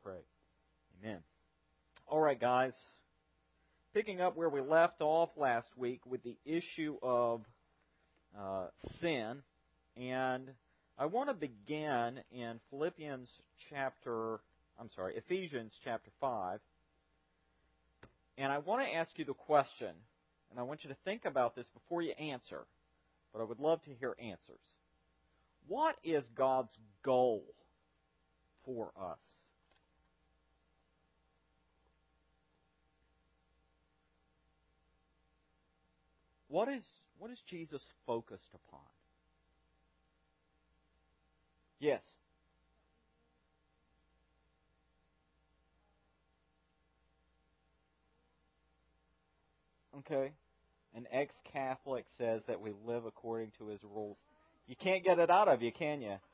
pray. Amen. All right, guys. Picking up where we left off last week with the issue of sin. And I want to begin in Ephesians chapter 5. And I want to ask you the question, and I want you to think about this before you answer, but I would love to hear answers. What is God's goal for us? What is Jesus focused upon? Yes. Okay. An ex-Catholic says that we live according to his rules. You can't get it out of you, can you?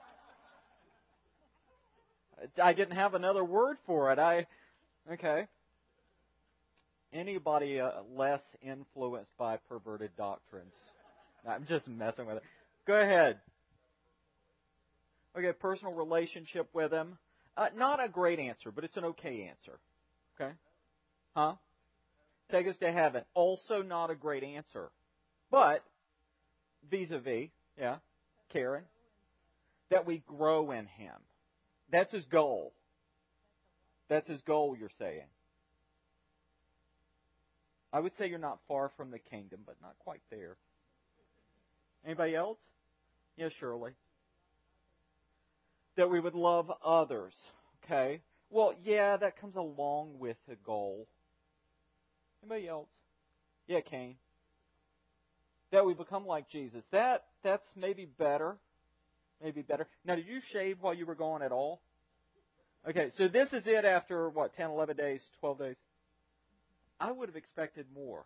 I didn't have another word for it. Okay. Anybody less influenced by perverted doctrines? I'm just messing with it. Go ahead. Okay, personal relationship with him. Not a great answer, but it's an okay answer. Okay? Huh? Take us to heaven. Also not a great answer. But, vis-a-vis, yeah, Karen, that we grow in him. That's his goal. That's his goal, you're saying. I would say you're not far from the kingdom, but not quite there. Anybody else? Yes, Shirley. That we would love others. Okay. Well, yeah, that comes along with the goal. Anybody else? Yeah, Cain. That we become like Jesus. That's maybe better. Maybe better. Now, did you shave while you were gone at all? Okay, so this is it after, 10, 11 days, 12 days? I would have expected more.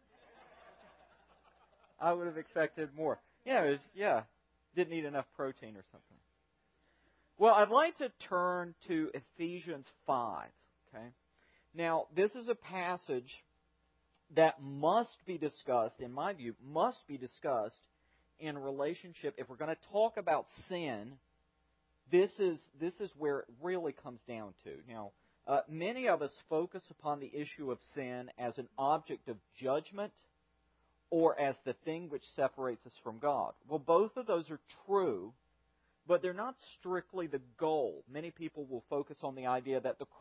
I would have expected more. Didn't eat enough protein or something. Well, I'd like to turn to Ephesians 5. Okay. Now, this is a passage that must be discussed, in my view, in relationship. If we're going to talk about sin, this is where it really comes down to. Now, many of us focus upon the issue of sin as an object of judgment or as the thing which separates us from God. Well, both of those are true, but they're not strictly the goal. Many people will focus on the idea that the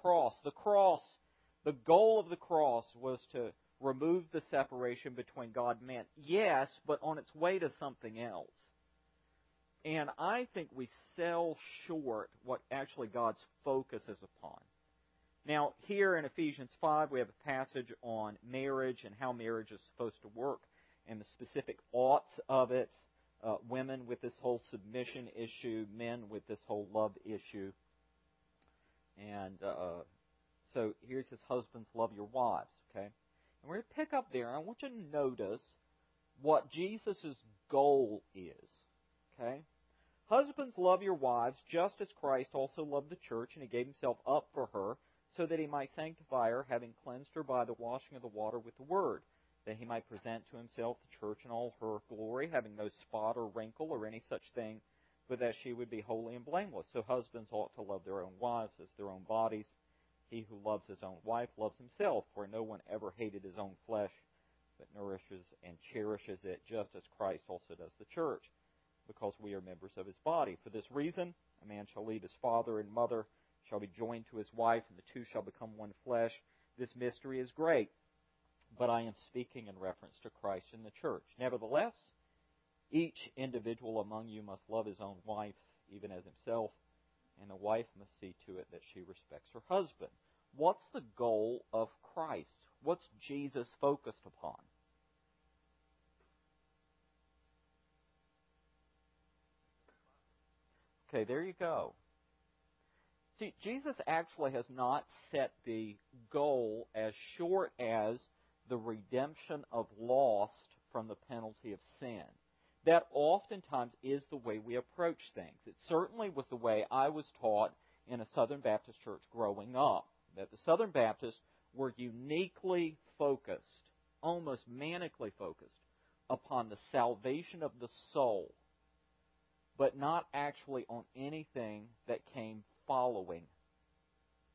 goal of the cross was to remove the separation between God and man. Yes, but on its way to something else. And I think we sell short what actually God's focus is upon. Now, here in Ephesians 5, we have a passage on marriage and how marriage is supposed to work and the specific oughts of it. Women with this whole submission issue, men with this whole love issue. And so here's his husbands, love your wives, okay? And we're going to pick up there, and I want you to notice what Jesus' goal is, okay? Husbands, love your wives, just as Christ also loved the church, and he gave himself up for her, so that he might sanctify her, having cleansed her by the washing of the water with the word, that he might present to himself the church in all her glory, having no spot or wrinkle or any such thing, but that she would be holy and blameless. So husbands ought to love their own wives as their own bodies. He who loves his own wife loves himself, for no one ever hated his own flesh, but nourishes and cherishes it, just as Christ also does the church, because we are members of his body. For this reason, a man shall leave his father and mother, shall be joined to his wife, and the two shall become one flesh. This mystery is great, but I am speaking in reference to Christ and the church. Nevertheless, each individual among you must love his own wife, even as himself, and the wife must see to it that she respects her husband. What's the goal of Christ? What's Jesus focused upon? Okay, there you go. See, Jesus actually has not set the goal as short as the redemption of lost from the penalty of sin. That oftentimes is the way we approach things. It certainly was the way I was taught in a Southern Baptist church growing up, that the Southern Baptists were uniquely focused, almost manically focused, upon the salvation of the soul, but not actually on anything that came following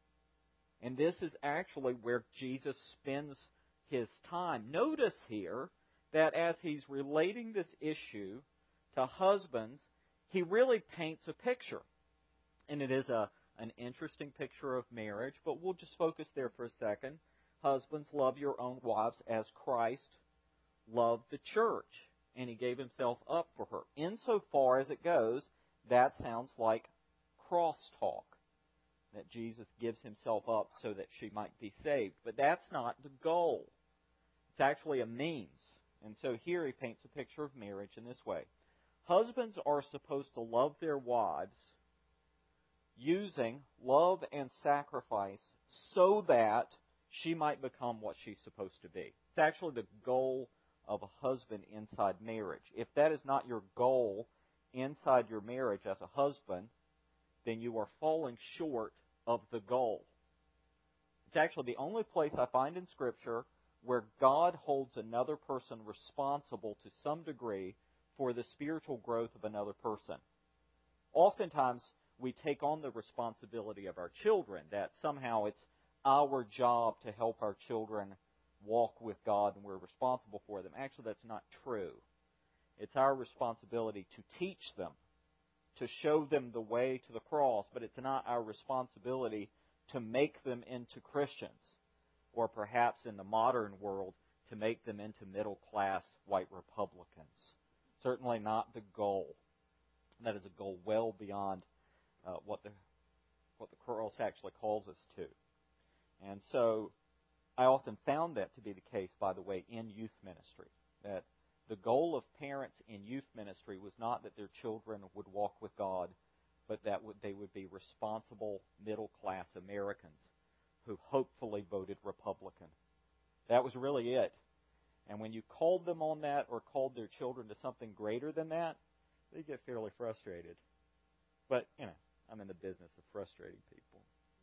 And this is actually where Jesus spends his time. Notice here that as he's relating this issue to husbands, he really paints a picture. And it is an interesting picture of marriage, but we'll just focus there for a second. Husbands, love your own wives as Christ loved the church, and he gave himself up for her. Insofar as it goes, that sounds like crosstalk, that Jesus gives himself up so that she might be saved. But that's not the goal. It's actually a means. And so here he paints a picture of marriage in this way. Husbands are supposed to love their wives using love and sacrifice so that she might become what she's supposed to be. It's actually the goal of a husband inside marriage. If that is not your goal inside your marriage as a husband, then you are falling short of the goal. It's actually the only place I find in Scripture where God holds another person responsible to some degree for the spiritual growth of another person. Oftentimes, we take on the responsibility of our children, that somehow it's our job to help our children walk with God and we're responsible for them. Actually, that's not true. It's our responsibility to teach them, to show them the way to the cross, but it's not our responsibility to make them into Christians, or perhaps in the modern world, to make them into middle-class white Republicans. Certainly not the goal. That is a goal well beyond what the cross actually calls us to. And so I often found that to be the case, by the way, in youth ministry, that the goal of parents in youth ministry was not that their children would walk with God, but that they would be responsible middle-class Americans who hopefully voted Republican. That was really it. And when you called them on that or called their children to something greater than that, they get fairly frustrated. But, I'm in the business of frustrating people.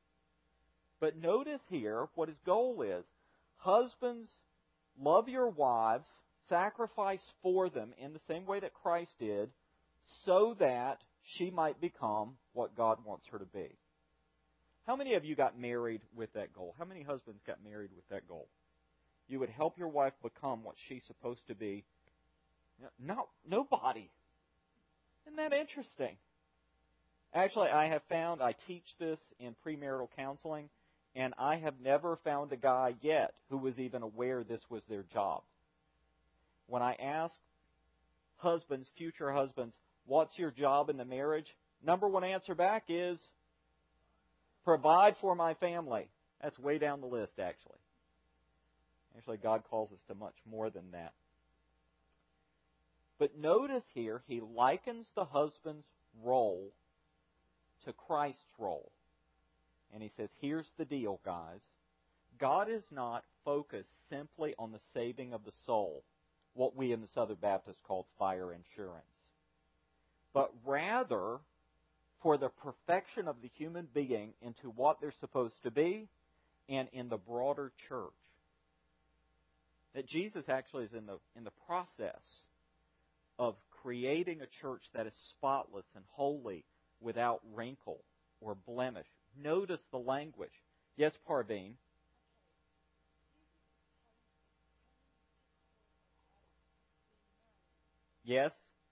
But notice here what his goal is. Husbands, love your wives, sacrifice for them in the same way that Christ did, so that she might become what God wants her to be. How many of you got married with that goal? How many husbands got married with that goal? You would help your wife become what she's supposed to be. Nobody. Isn't that interesting? Actually, I have found, I teach this in premarital counseling, and I have never found a guy yet who was even aware this was their job. When I ask husbands, future husbands, what's your job in the marriage? Number one answer back is, provide for my family. That's way down the list, actually. Actually, God calls us to much more than that. But notice here, he likens the husband's role to Christ's role. And he says, here's the deal, guys. God is not focused simply on the saving of the soul, what we in the Southern Baptist called fire insurance, but rather for the perfection of the human being into what they're supposed to be and in the broader church. That Jesus actually is in the process of creating a church that is spotless and holy, without wrinkle or blemish. Notice the language. Yes, Parveen? Yes?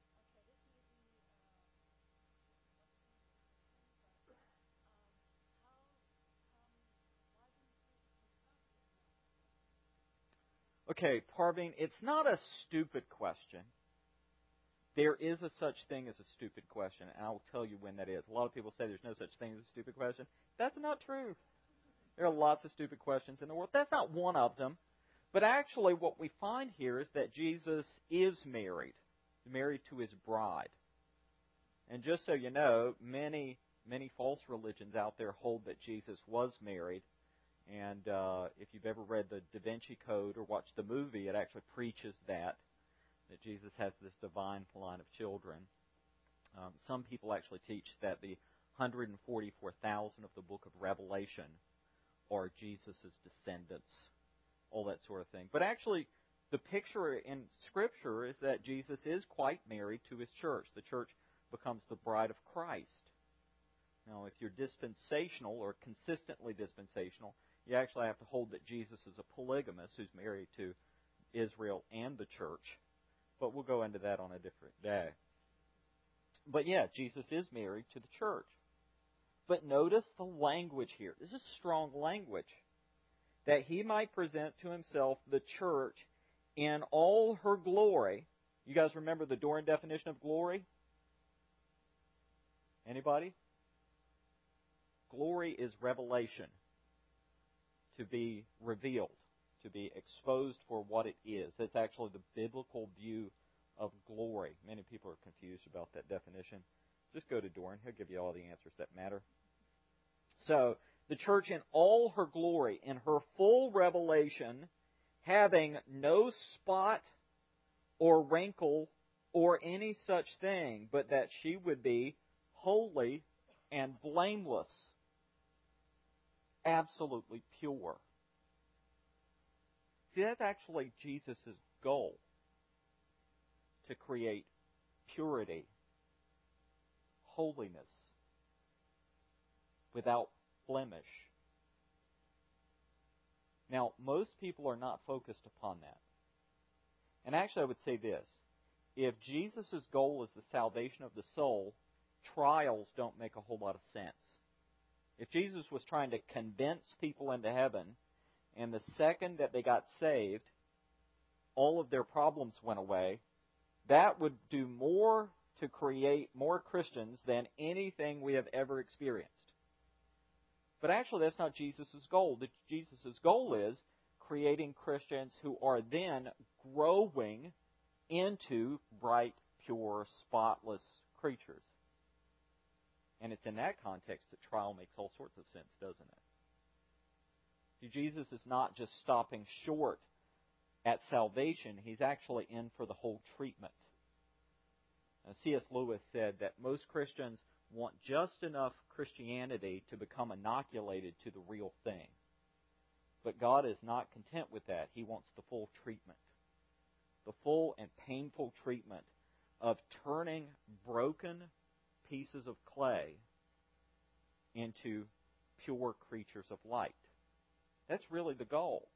Okay, Parveen, it's not a stupid question. There is a such thing as a stupid question, and I'll tell you when that is. A lot of people say there's no such thing as a stupid question. That's not true. There are lots of stupid questions in the world. That's not one of them. But actually what we find here is that Jesus is married to his bride. And just so you know, many false religions out there hold that Jesus was married. And if you've ever read the Da Vinci Code or watched the movie, it actually preaches that Jesus has this divine line of children. Some people actually teach that the 144,000 of the book of Revelation are Jesus' descendants, all that sort of thing. But actually, the picture in Scripture is that Jesus is quite married to his church. The church becomes the bride of Christ. Now, if you're dispensational or consistently dispensational, you actually have to hold that Jesus is a polygamist who's married to Israel and the church. But we'll go into that on a different day. But yeah, Jesus is married to the church. But notice the language here. This is strong language. That he might present to himself the church in all her glory. You guys remember the Doran definition of glory? Anybody? Glory is revelation. To be revealed. To be exposed for what it is. That's actually the biblical view of glory. Many people are confused about that definition. Just go to Doran. He'll give you all the answers that matter. So, the church in all her glory, in her full revelation, having no spot or wrinkle or any such thing, but that she would be holy and blameless, absolutely pure. See, that's actually Jesus' goal, to create purity, holiness, without blemish. Now, most people are not focused upon that. And actually, I would say this. If Jesus' goal is the salvation of the soul, trials don't make a whole lot of sense. If Jesus was trying to convince people into heaven, and the second that they got saved, all of their problems went away, that would do more to create more Christians than anything we have ever experienced. But actually, that's not Jesus' goal. Jesus' goal is creating Christians who are then growing into bright, pure, spotless creatures. And it's in that context that trial makes all sorts of sense, doesn't it? See, Jesus is not just stopping short at salvation. He's actually in for the whole treatment. C.S. Lewis said that most Christians want just enough Christianity to become inoculated to the real thing. But God is not content with that. He wants the full treatment. The full and painful treatment of turning broken pieces of clay into pure creatures of light. That's really the goal.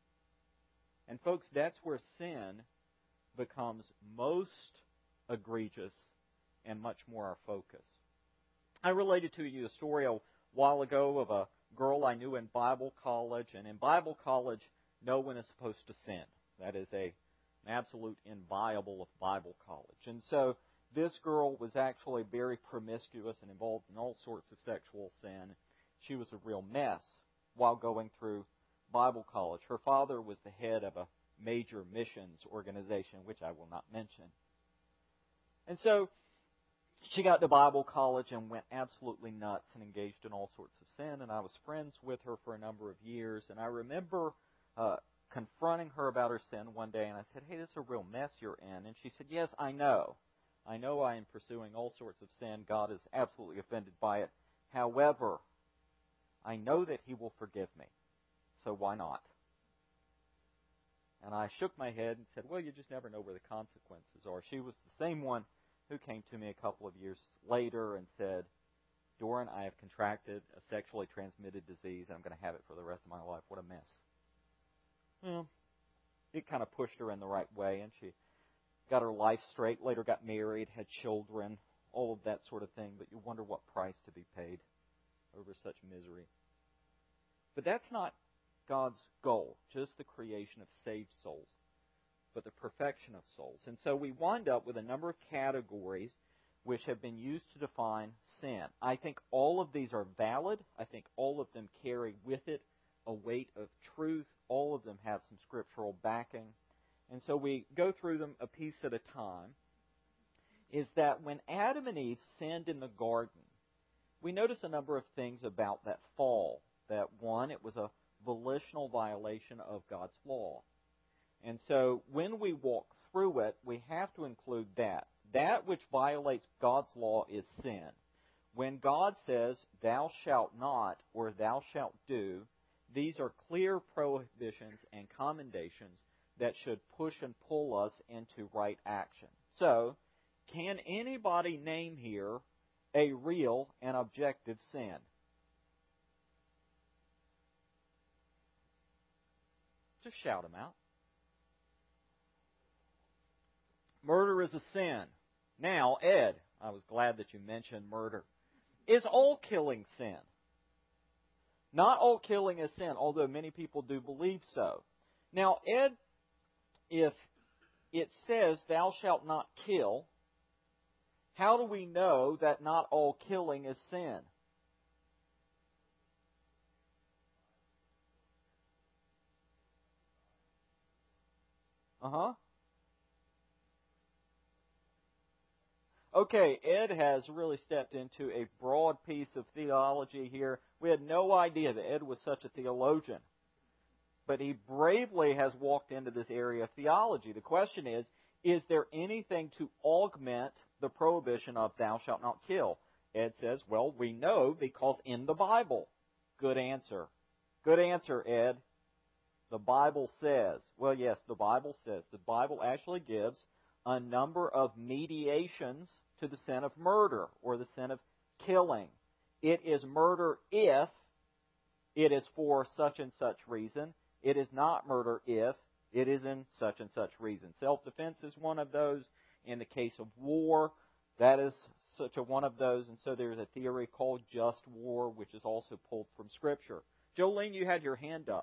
And folks, that's where sin becomes most egregious and much more our focus. I related to you a story a while ago of a girl I knew in Bible college, and in Bible college, no one is supposed to sin. That is an absolute inviolable of Bible college. And so this girl was actually very promiscuous and involved in all sorts of sexual sin. She was a real mess while going through Bible college. Her father was the head of a major missions organization, which I will not mention. And so she got to Bible college and went absolutely nuts and engaged in all sorts of sin. And I was friends with her for a number of years. And I remember confronting her about her sin one day. And I said, "Hey, this is a real mess you're in." And she said, "Yes, I know. I know I am pursuing all sorts of sin. God is absolutely offended by it. However, I know that He will forgive me. So why not?" And I shook my head and said, "Well, you just never know where the consequences are." She was the same one who came to me a couple of years later and said, "Doran, I have contracted a sexually transmitted disease. I'm going to have it for the rest of my life. What a mess." Well, it kind of pushed her in the right way, and she got her life straight, later got married, had children, all of that sort of thing. But you wonder what price to be paid over such misery. But that's not God's goal, just the creation of saved souls, but the perfection of souls. And so we wind up with a number of categories which have been used to define sin. I think all of these are valid. I think all of them carry with it a weight of truth. All of them have some scriptural backing. And so we go through them a piece at a time. Is that when Adam and Eve sinned in the garden, we notice a number of things about that fall. That one, it was a volitional violation of God's law. And so when we walk through it, we have to include that. That which violates God's law is sin. When God says, "Thou shalt not," or "Thou shalt do," these are clear prohibitions and commendations that should push and pull us into right action. So, can anybody name here a real and objective sin? Just shout them out. Murder is a sin. Now, Ed, I was glad that you mentioned murder. Is all killing sin? Not all killing is sin, although many people do believe so. Now, Ed, if it says, thou shalt not kill, how do we know that not all killing is sin? Uh-huh. Okay, Ed has really stepped into a broad piece of theology here. We had no idea that Ed was such a theologian. But he bravely has walked into this area of theology. The question is there anything to augment the prohibition of thou shalt not kill? Ed says, well, we know because in the Bible. Good answer. Good answer, Ed. The Bible says. Well, yes, the Bible says. The Bible actually gives a number of mediations to the sin of murder or the sin of killing. It is murder if it is for such and such reason. It is not murder if it is in such and such reason. Self-defense is one of those. In the case of war, that is such a one of those. And so there's a theory called just war, which is also pulled from Scripture. Jolene, you had your hand up.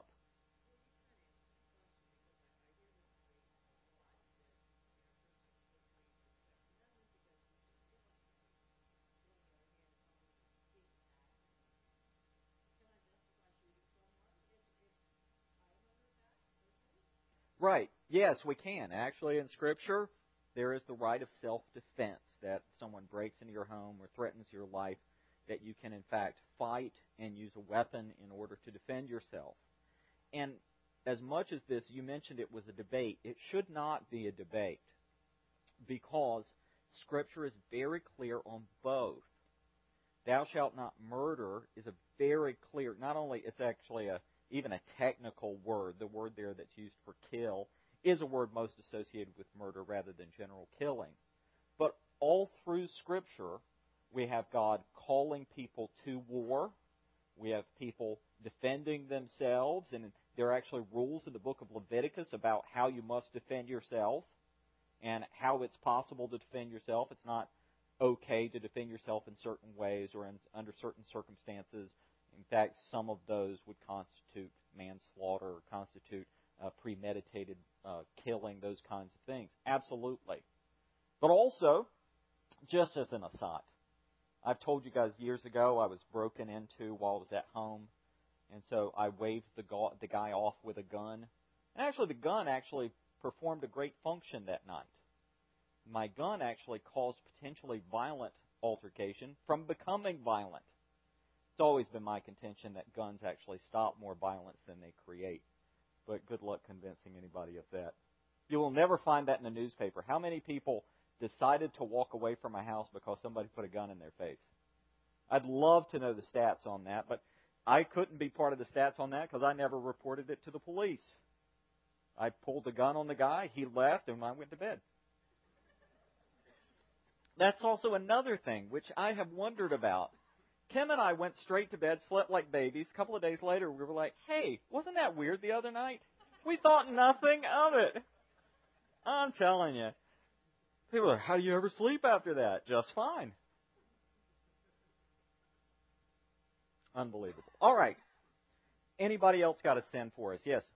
Right. Yes, we can. Actually, in Scripture, there is the right of self-defense, that if someone breaks into your home or threatens your life, that you can, in fact, fight and use a weapon in order to defend yourself. And as much as this, you mentioned it was a debate. It should not be a debate because Scripture is very clear on both. Thou shalt not murder is a very clear, not only it's actually even a technical word. The word there that's used for kill is a word most associated with murder rather than general killing. But all through Scripture, we have God calling people to war. We have people defending themselves, and there are actually rules in the book of Leviticus about how you must defend yourself and how it's possible to defend yourself. It's not okay to defend yourself in certain ways or under certain circumstances. In fact, some of those would constitute manslaughter or constitute premeditated killing, those kinds of things. Absolutely. But also, just as an aside, I've told you guys years ago I was broken into while I was at home, and so I waved the guy off with a gun. And actually, the gun actually performed a great function that night. My gun actually caused potentially violent altercation from becoming violent. It's always been my contention that guns actually stop more violence than they create. But good luck convincing anybody of that. You will never find that in the newspaper. How many people decided to walk away from a house because somebody put a gun in their face? I'd love to know the stats on that, but I couldn't be part of the stats on that because I never reported it to the police. I pulled the gun on the guy, he left, and I went to bed. That's also another thing which I have wondered about. Kim and I went straight to bed, slept like babies. A couple of days later, we were like, hey, wasn't that weird the other night? We thought nothing of it. I'm telling you. People are like, how do you ever sleep after that? Just fine. Unbelievable. All right. Anybody else got a sin for us? Yes.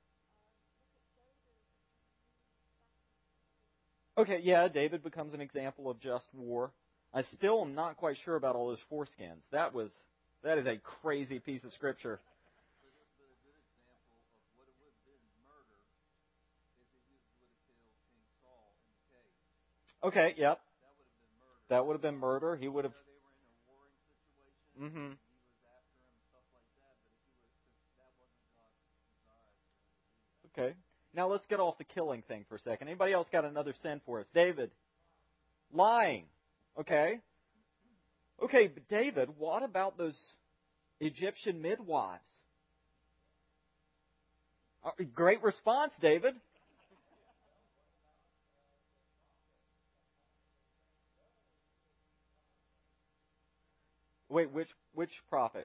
Okay, yeah, David becomes an example of just war. I still am not quite sure about all those foreskins. That is a crazy piece of Scripture. Okay, yep. That would have been murder. He would have. Mm-hmm. Okay. Now let's get off the killing thing for a second. Anybody else got another sin for us? David. Lying. Okay. Okay, but David, what about those Egyptian midwives? Great response, David. Wait, which prophet?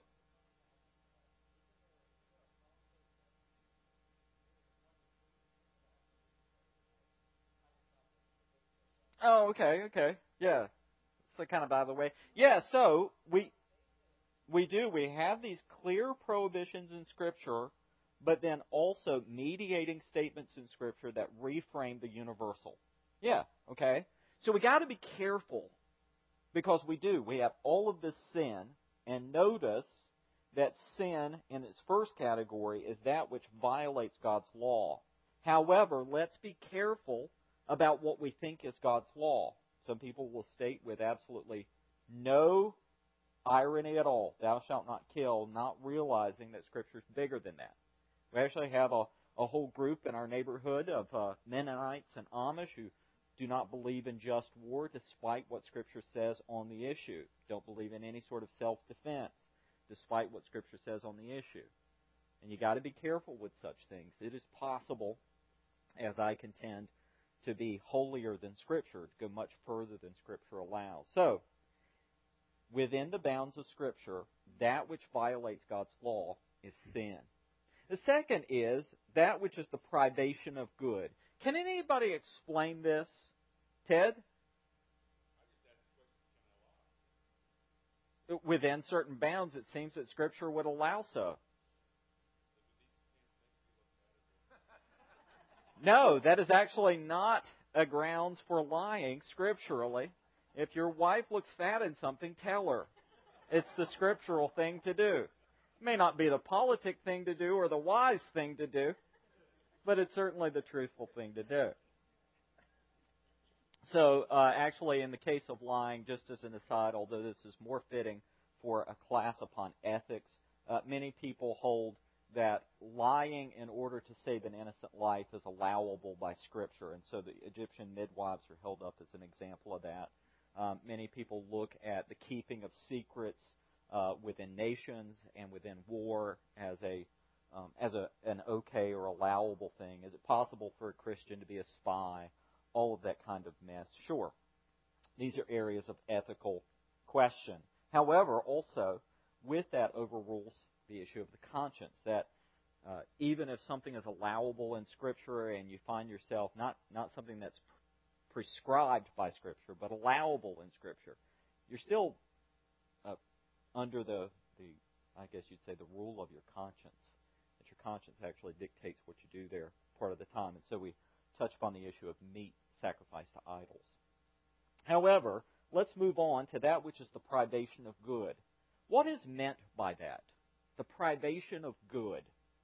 Oh, okay. Yeah. So kind of by the way. Yeah, so we do. We have these clear prohibitions in Scripture, but then also mediating statements in Scripture that reframe the universal. Yeah, okay. So we got to be careful because we do. We have all of this sin, and notice that sin in its first category is that which violates God's law. However, let's be careful about what we think is God's law. Some people will state with absolutely no irony at all, thou shalt not kill, not realizing that Scripture is bigger than that. We actually have a whole group in our neighborhood of Mennonites and Amish who do not believe in just war despite what Scripture says on the issue. Don't believe in any sort of self-defense despite what Scripture says on the issue. And you got to be careful with such things. It is possible, as I contend, to be holier than Scripture, to go much further than Scripture allows. So, within the bounds of Scripture, that which violates God's law is sin. The second is that which is the privation of good. Can anybody explain this? Ted? Within certain bounds, it seems that Scripture would allow so. No, that is actually not a grounds for lying scripturally. If your wife looks fat in something, tell her. It's the scriptural thing to do. It may not be the politic thing to do or the wise thing to do, but it's certainly the truthful thing to do. So, actually, in the case of lying, just as an aside, although this is more fitting for a class upon ethics, many people hold that lying in order to save an innocent life is allowable by Scripture, and so the Egyptian midwives are held up as an example of that. Many people look at the keeping of secrets within nations and within war as an okay or allowable thing. Is it possible for a Christian to be a spy? All of that kind of mess. Sure, these are areas of ethical question. However, also with that overrules the issue of the conscience. That even if something is allowable in Scripture and you find yourself not something that's prescribed by Scripture, but allowable in Scripture, you're still under the I guess you'd say the rule of your conscience. That your conscience actually dictates what you do there part of the time. And so we touch upon the issue of meat sacrificed to idols. However, let's move on to that which is the privation of good. What is meant by that? The privation of good.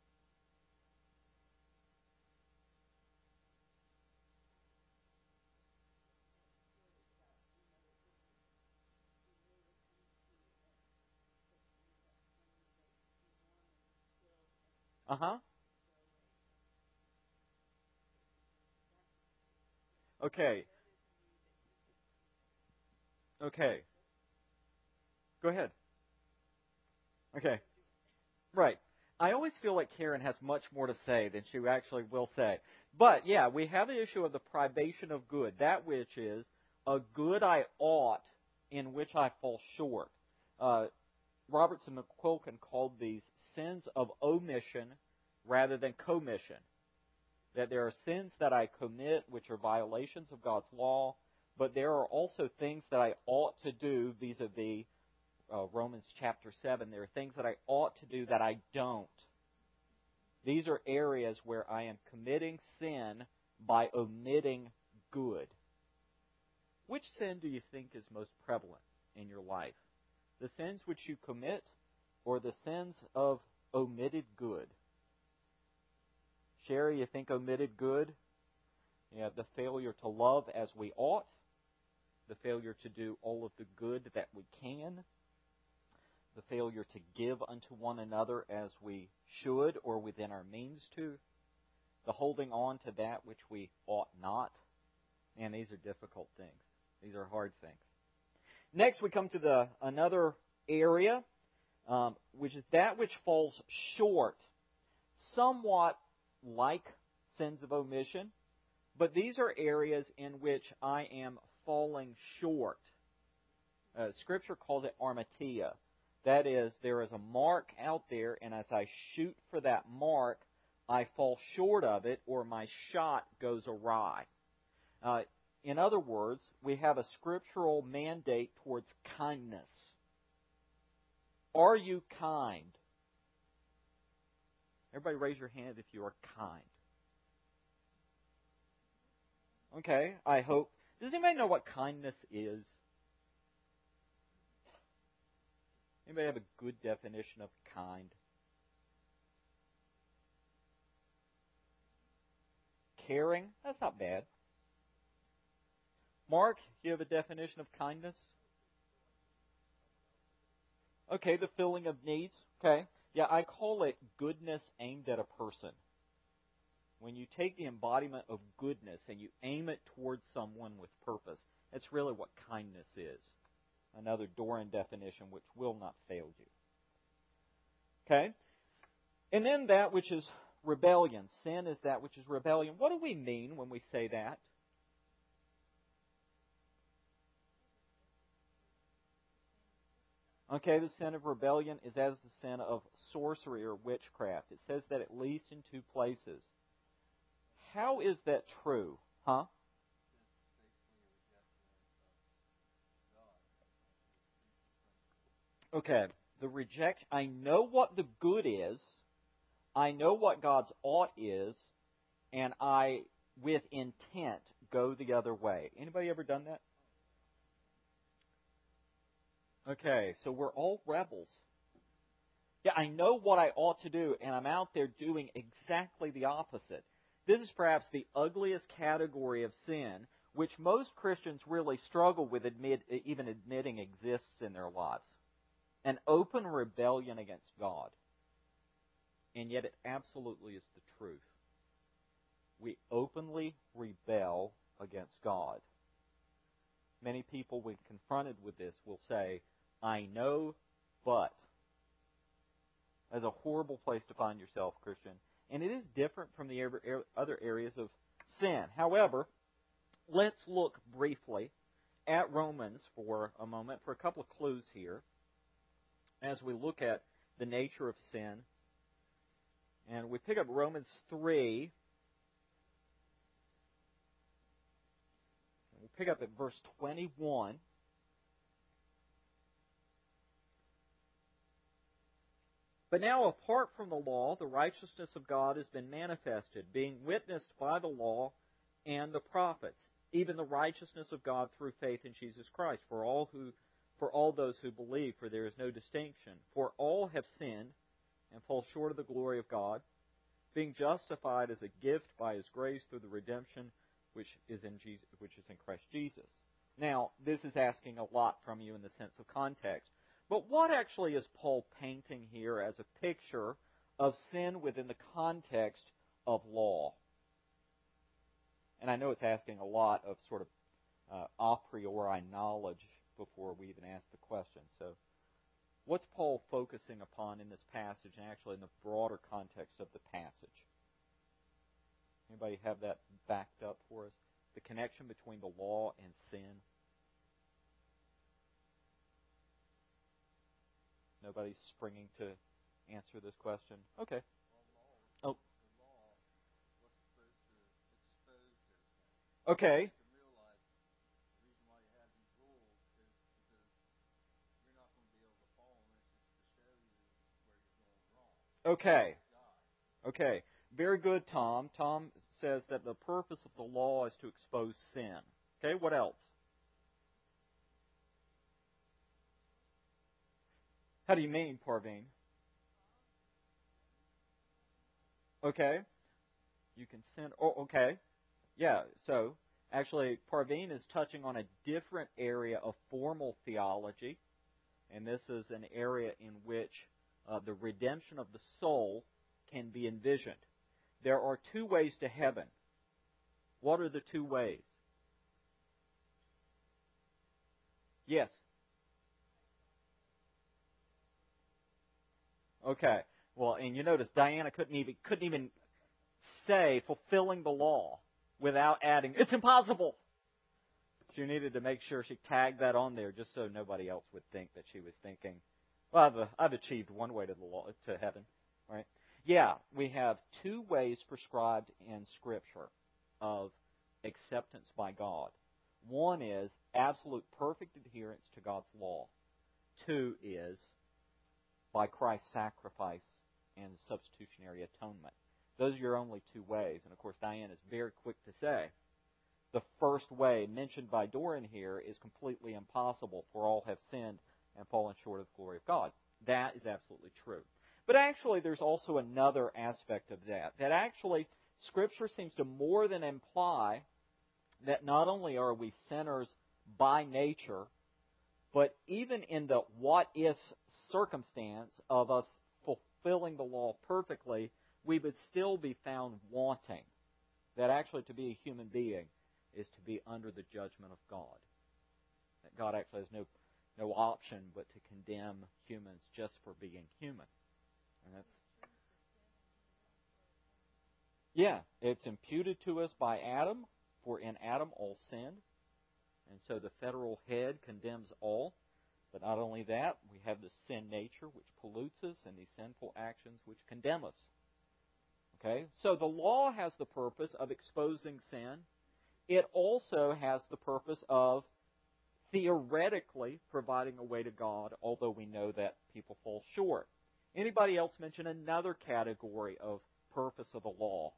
Uh-huh. Okay. Okay. Go ahead. Okay. Right. I always feel like Karen has much more to say than she actually will say. But, yeah, we have the issue of the privation of good, that which is a good I ought in which I fall short. Robertson McQuilkin called these sins of omission rather than commission. That there are sins that I commit which are violations of God's law, but there are also things that I ought to do vis-a-vis Romans chapter 7. There are things that I ought to do that I don't. These are areas where I am committing sin by omitting good. Which sin do you think is most prevalent in your life? The sins which you commit or the sins of omitted good? Sherry, you think omitted good? You have the failure to love as we ought, the failure to do all of the good that we can, the failure to give unto one another as we should or within our means to, the holding on to that which we ought not. And these are difficult things. These are hard things. Next, we come to another area, which is that which falls short, somewhat like sins of omission, but these are areas in which I am falling short. Scripture calls it armatia. That is, there is a mark out there, and as I shoot for that mark, I fall short of it, or my shot goes awry. In other words, we have a scriptural mandate towards kindness. Are you kind? Everybody raise your hand if you are kind. Okay, I hope. Does anybody know what kindness is? Anybody have a good definition of kind? Caring? That's not bad. Mark, you have a definition of kindness? Okay, the filling of needs. Okay. Yeah, I call it goodness aimed at a person. When you take the embodiment of goodness and you aim it towards someone with purpose, that's really what kindness is. Another Doran definition which will not fail you. Okay? And then that which is rebellion. Sin is that which is rebellion. What do we mean when we say that? Okay, the sin of rebellion is as the sin of sorcery or witchcraft. It says that at least in two places. How is that true? Huh? Okay, the reject. I know what the good is. I know what God's ought is, and I, with intent, go the other way. Anybody ever done that? Okay, so we're all rebels. Yeah, I know what I ought to do, and I'm out there doing exactly the opposite. This is perhaps the ugliest category of sin, which most Christians really struggle with even admitting exists in their lives. An open rebellion against God. And yet it absolutely is the truth. We openly rebel against God. Many people, when confronted with this, will say, I know, but. That's a horrible place to find yourself, Christian. And it is different from the other areas of sin. However, let's look briefly at Romans for a moment for a couple of clues here as we look at the nature of sin. And we pick up Romans 3. We'll pick up at verse 21. But now, apart from the law, the righteousness of God has been manifested, being witnessed by the law and the prophets, even the righteousness of God through faith in Jesus Christ, for all those who believe, for there is no distinction. For all have sinned and fall short of the glory of God, being justified as a gift by His grace through the redemption which is in Christ Jesus. Now, this is asking a lot from you in the sense of context. But what actually is Paul painting here as a picture of sin within the context of law? And I know it's asking a lot of sort of a priori knowledge before we even ask the question. So what's Paul focusing upon in this passage and actually in the broader context of the passage? Anybody have that backed up for us? The connection between the law and sin? Nobody's springing to answer this question? Okay. Oh. Okay. Okay. Okay. Very good, Tom. Tom says that the purpose of the law is to expose sin. Okay, what else? How do you mean, Parveen? Okay. You can sin. Oh, okay. Yeah, so actually, Parveen is touching on a different area of formal theology, and this is an area in which the redemption of the soul can be envisioned. There are two ways to heaven. What are the two ways? Yes. Okay. Well, and you notice Diana couldn't even say fulfilling the law without adding, it's impossible. She needed to make sure she tagged that on there just so nobody else would think that she was thinking Well, I've achieved one way to heaven, right? Yeah, we have two ways prescribed in Scripture of acceptance by God. One is absolute perfect adherence to God's law. Two is by Christ's sacrifice and substitutionary atonement. Those are your only two ways. And of course, Diane is very quick to say, the first way mentioned by Doran here is completely impossible, for all have sinned and fallen short of the glory of God. That is absolutely true. But actually, there's also another aspect of that. That actually, Scripture seems to more than imply that not only are we sinners by nature, but even in the what-if circumstance of us fulfilling the law perfectly, we would still be found wanting. That actually to be a human being is to be under the judgment of God. That God actually has no option but to condemn humans just for being human. And that's, yeah, it's imputed to us by Adam, for in Adam all sinned. And so the federal head condemns all. But not only that, we have the sin nature which pollutes us and these sinful actions which condemn us. Okay? So the law has the purpose of exposing sin. It also has the purpose of theoretically providing a way to God, although we know that people fall short. Anybody else mention another category of purpose of the law?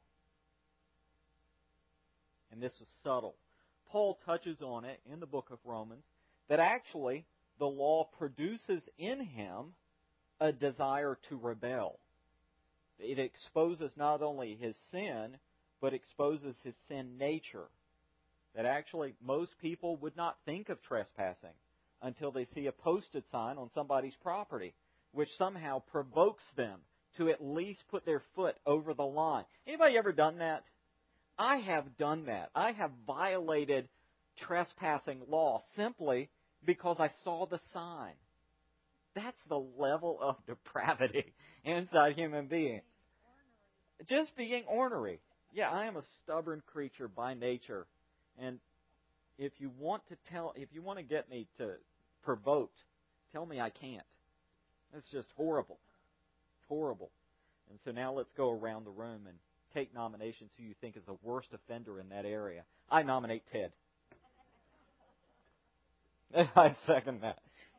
And this is subtle. Paul touches on it in the book of Romans, that actually the law produces in him a desire to rebel. It exposes not only his sin, but exposes his sin nature. That actually most people would not think of trespassing until they see a posted sign on somebody's property, which somehow provokes them to at least put their foot over the line. Anybody ever done that? I have done that. I have violated trespassing law simply because I saw the sign. That's the level of depravity inside human beings. Just being ornery. Yeah, I am a stubborn creature by nature. And if you want to get me to provoked, tell me I can't. It's just horrible. It's horrible. And so now let's go around the room and take nominations who you think is the worst offender in that area. I nominate Ted. I second that.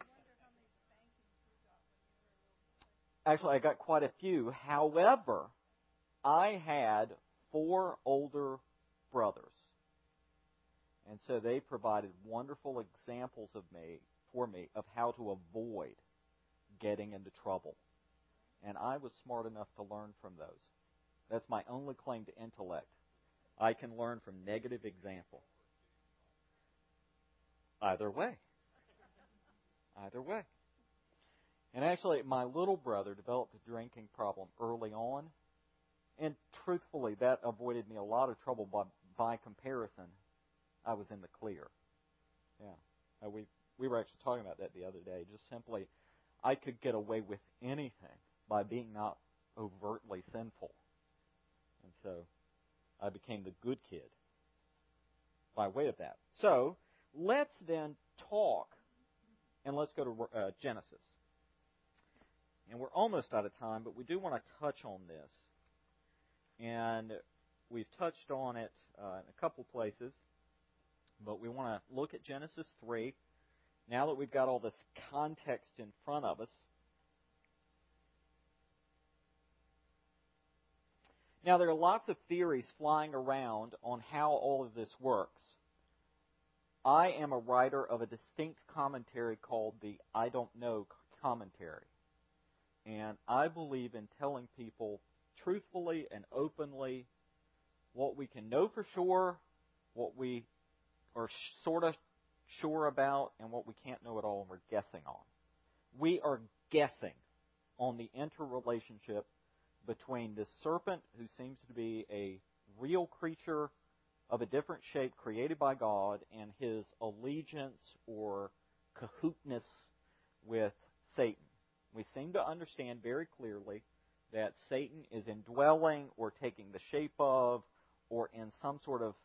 Actually, I got quite a few. However, I had 4 older brothers. And so they provided wonderful examples for me of how to avoid getting into trouble. And I was smart enough to learn from those. That's my only claim to intellect. I can learn from negative example. Either way. Either way. And actually, my little brother developed a drinking problem early on. And truthfully, that avoided me a lot of trouble. By comparison, I was in the clear. Yeah. We were actually talking about that the other day. Just simply, I could get away with anything by being not overtly sinful. And so, I became the good kid by way of that. So, let's then talk, and let's go to Genesis. And we're almost out of time, but we do want to touch on this. And we've touched on it in a couple places, but we want to look at Genesis 3. Now that we've got all this context in front of us. Now, there are lots of theories flying around on how all of this works. I am a writer of a distinct commentary called the I Don't Know commentary. And I believe in telling people truthfully and openly what we can know for sure, what we are sort of sure about, and what we can't know at all and we're guessing on. We are guessing on the interrelationship between this serpent, who seems to be a real creature of a different shape created by God, and his allegiance or cahootness with Satan. We seem to understand very clearly that Satan is indwelling or taking the shape of or in some sort of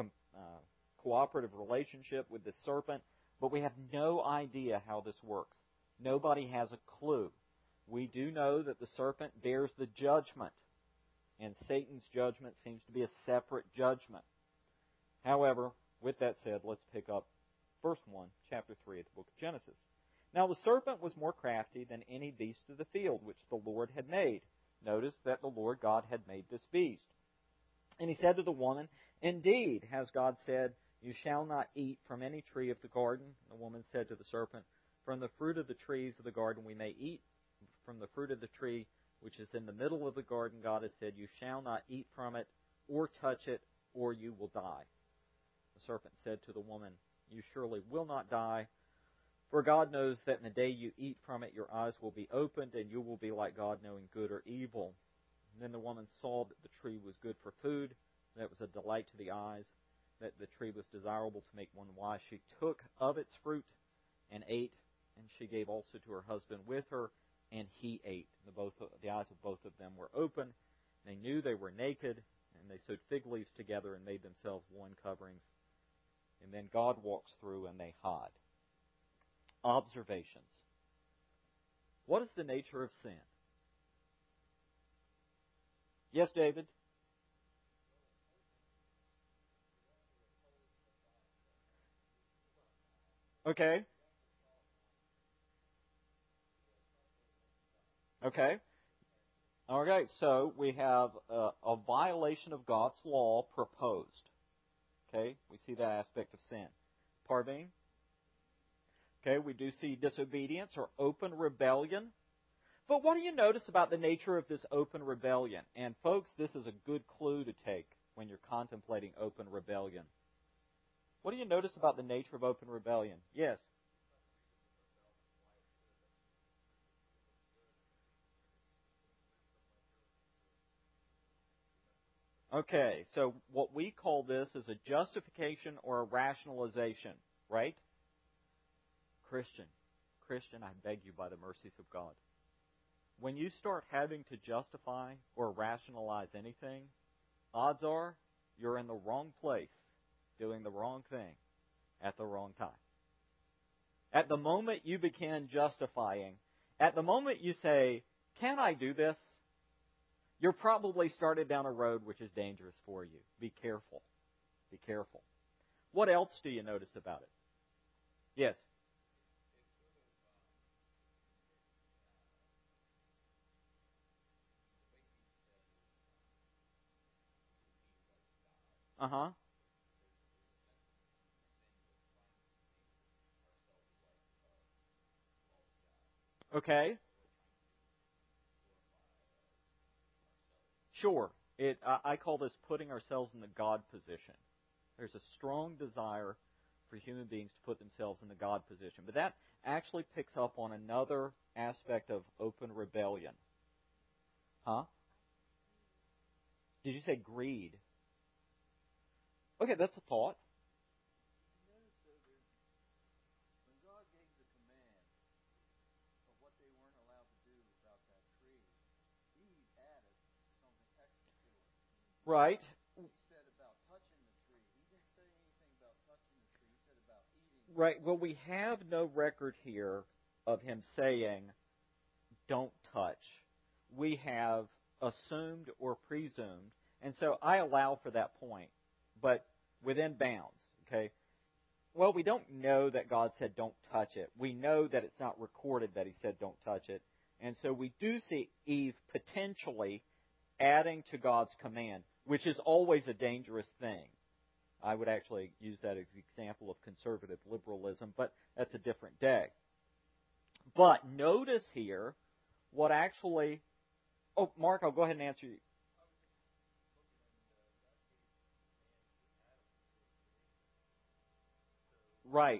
cooperative relationship with the serpent, but we have no idea how this works. Nobody has a clue. We do know that the serpent bears the judgment, and Satan's judgment seems to be a separate judgment. However, with that said, let's pick up verse 1, chapter 3 of the book of Genesis. Now the serpent was more crafty than any beast of the field which the Lord had made. Notice that the Lord God had made this beast. And he said to the woman, Indeed, has God said, You shall not eat from any tree of the garden? The woman said to the serpent, From the fruit of the trees of the garden we may eat. From the fruit of the tree which is in the middle of the garden, God has said, You shall not eat from it, or touch it, or you will die. The serpent said to the woman, You surely will not die, for God knows that in the day you eat from it, your eyes will be opened, and you will be like God, knowing good or evil. And then the woman saw that the tree was good for food, that it was a delight to the eyes, that the tree was desirable to make one wise. She took of its fruit and ate, and she gave also to her husband with her, and he ate. The eyes of both of them were open. They knew they were naked, and they sewed fig leaves together and made themselves loin coverings. And then God walks through and they hide. Observations. What is the nature of sin? Yes, David? Okay. Okay. All right, so we have a violation of God's law proposed. Okay, we see that aspect of sin. Parveen? Okay, we do see disobedience or open rebellion. But what do you notice about the nature of this open rebellion? And folks, this is a good clue to take when you're contemplating open rebellion. What do you notice about the nature of open rebellion? Yes. Okay, so what we call this is a justification or a rationalization, right? Christian, I beg you by the mercies of God. When you start having to justify or rationalize anything, odds are you're in the wrong place, doing the wrong thing at the wrong time. At the moment you begin justifying, at the moment you say, Can I do this? You're probably started down a road which is dangerous for you. Be careful. Be careful. What else do you notice about it? Yes. Uh-huh. Okay. Sure. I call this putting ourselves in the God position. There's a strong desire for human beings to put themselves in the God position. But that actually picks up on another aspect of open rebellion. Huh? Did you say greed? Okay, that's a thought. Right. Right. Well, we have no record here of him saying, don't touch. We have assumed or presumed, and so I allow for that point, but within bounds, okay? Well, we don't know that God said don't touch it. We know that it's not recorded that he said don't touch it. And so we do see Eve potentially adding to God's command, which is always a dangerous thing. I would actually use that as an example of conservative liberalism, but that's a different day. But notice here what actually... Oh, Mark, I'll go ahead and answer you. Right.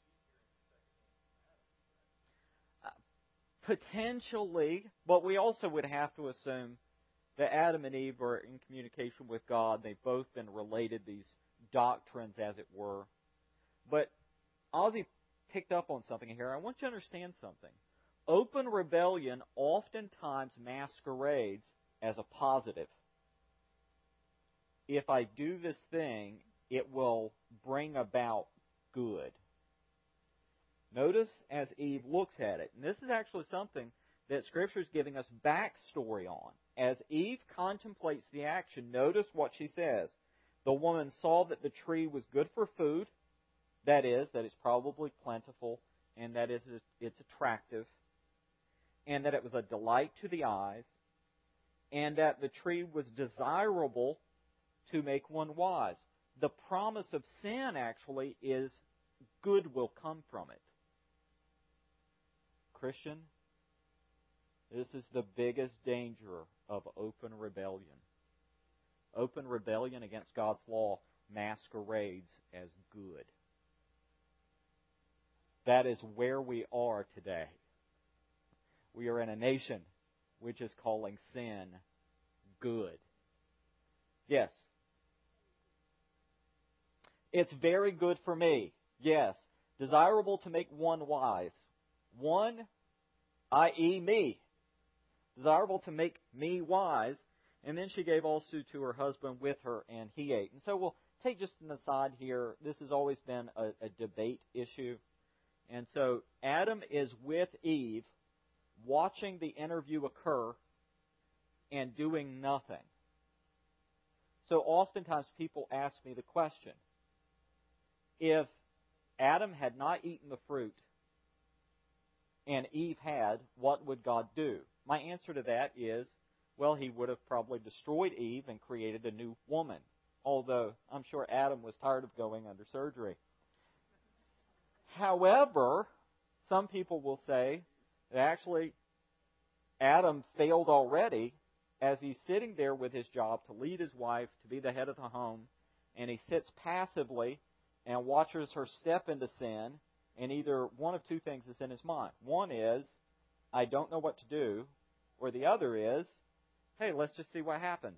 Potentially, but we also would have to assume that Adam and Eve are in communication with God. They've both been related, these doctrines, as it were. But Ozzy picked up on something here. I want you to understand something. Open rebellion oftentimes masquerades as a positive. If I do this thing, it will bring about good. Notice as Eve looks at it. And this is actually something that Scripture is giving us backstory on. As Eve contemplates the action, notice what she says. The woman saw that the tree was good for food, that is, that it's probably plentiful, and that is, it's attractive, and that it was a delight to the eyes, and that the tree was desirable to make one wise. The promise of sin, actually, is good will come from it. Christian, this is the biggest danger of open rebellion. Open rebellion against God's law masquerades as good. That is where we are today. We are in a nation which is calling sin good. Yes. It's very good for me. Yes. Desirable to make one wise. One, i.e. me. Desirable to make me wise. And then she gave also to her husband with her, and he ate. And so we'll take just an aside here. This has always been a debate issue. And so Adam is with Eve, watching the interview occur, and doing nothing. So oftentimes people ask me the question, if Adam had not eaten the fruit and Eve had, what would God do? My answer to that is, well, he would have probably destroyed Eve and created a new woman. Although I'm sure Adam was tired of going under surgery. However, some people will say that actually Adam failed already as he's sitting there with his job to lead his wife, to be the head of the home, and he sits passively and watches her step into sin, and either one of two things is in his mind. One is, I don't know what to do, or the other is, hey, let's just see what happens.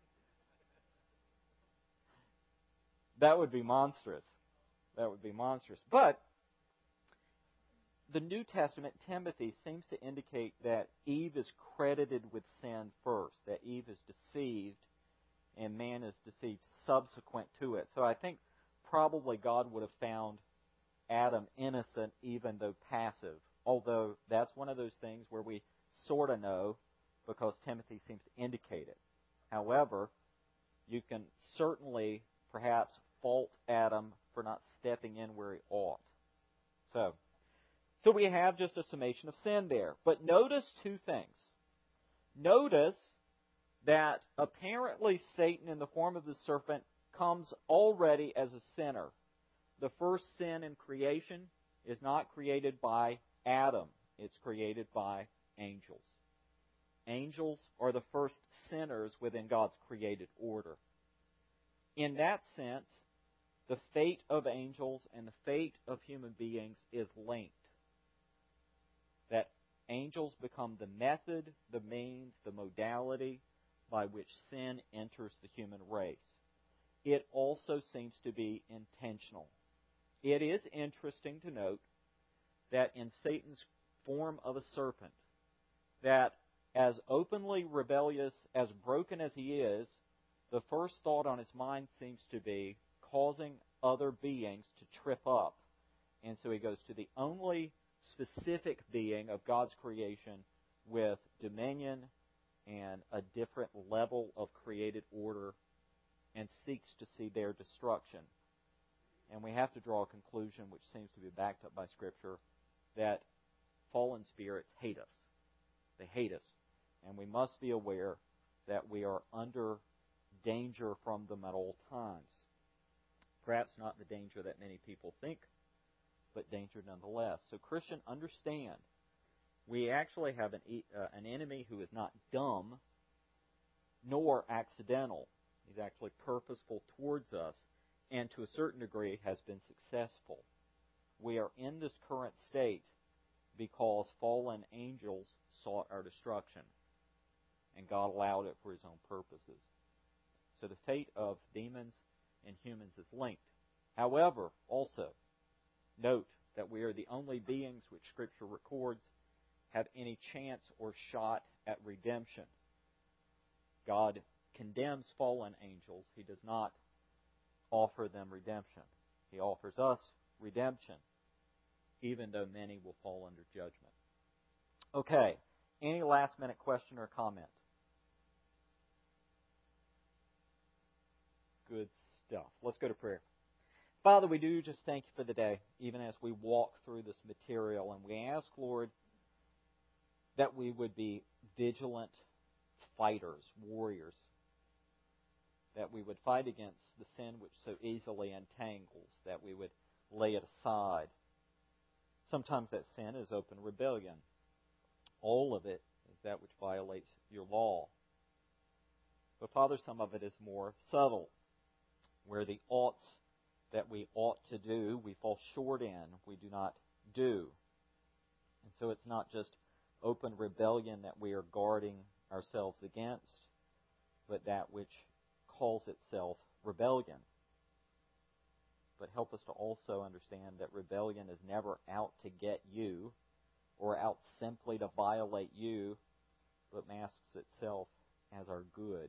That would be monstrous. That would be monstrous. But the New Testament, Timothy, seems to indicate that Eve is credited with sin first, that Eve is deceived and man is deceived subsequent to it. So I think probably God would have found Adam innocent even though passive, although that's one of those things where we sort of know because Timothy seems to indicate it. However, you can certainly perhaps fault Adam for not stepping in where he ought. So we have just a summation of sin there. But notice two things. Notice that apparently Satan in the form of the serpent comes already as a sinner. The first sin in creation is not created by Adam. It's created by angels. Angels are the first sinners within God's created order. In that sense, the fate of angels and the fate of human beings is linked. That angels become the method, the means, the modality by which sin enters the human race. It also seems to be intentional. It is interesting to note that in Satan's form of a serpent, that as openly rebellious, as broken as he is, the first thought on his mind seems to be causing other beings to trip up. And so he goes to the only specific being of God's creation with dominion and a different level of created order and seeks to see their destruction. And we have to draw a conclusion which seems to be backed up by Scripture that fallen spirits hate us. They hate us. And we must be aware that we are under danger from them at all times. Perhaps not the danger that many people think, but danger nonetheless. So, Christian, understand, we actually have an enemy who is not dumb nor accidental. He's actually purposeful towards us, and to a certain degree has been successful. We are in this current state because fallen angels sought our destruction, and God allowed it for His own purposes. So the fate of demons and humans is linked. However, also, note that we are the only beings which Scripture records have any chance or shot at redemption. God condemns fallen angels. He does not offer them redemption. He offers us redemption. even though many will fall under judgment. Okay, any last-minute question or comment? Good stuff. Let's go to prayer. Father, we do just thank you for the day, even as we walk through this material, and we ask, Lord, that we would be vigilant fighters, warriors, that we would fight against the sin which so easily entangles, that we would lay it aside. Sometimes that sin is open rebellion. All of it is that which violates your law. But Father, some of it is more subtle, where the oughts that we ought to do, we fall short in, we do not do. And so it's not just open rebellion that we are guarding ourselves against, but that which calls itself rebellion. But help us to also understand that rebellion is never out to get you or out simply to violate you, but masks itself as our good.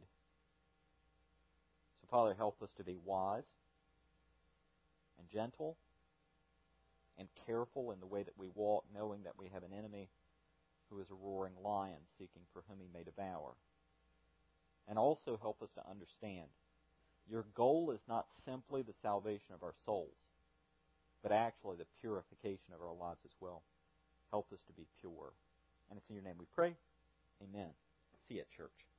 So, Father, help us to be wise and gentle and careful in the way that we walk, knowing that we have an enemy who is a roaring lion seeking for whom he may devour. And also help us to understand your goal is not simply the salvation of our souls, but actually the purification of our lives as well. Help us to be pure. And it's in your name we pray. Amen. See you at church.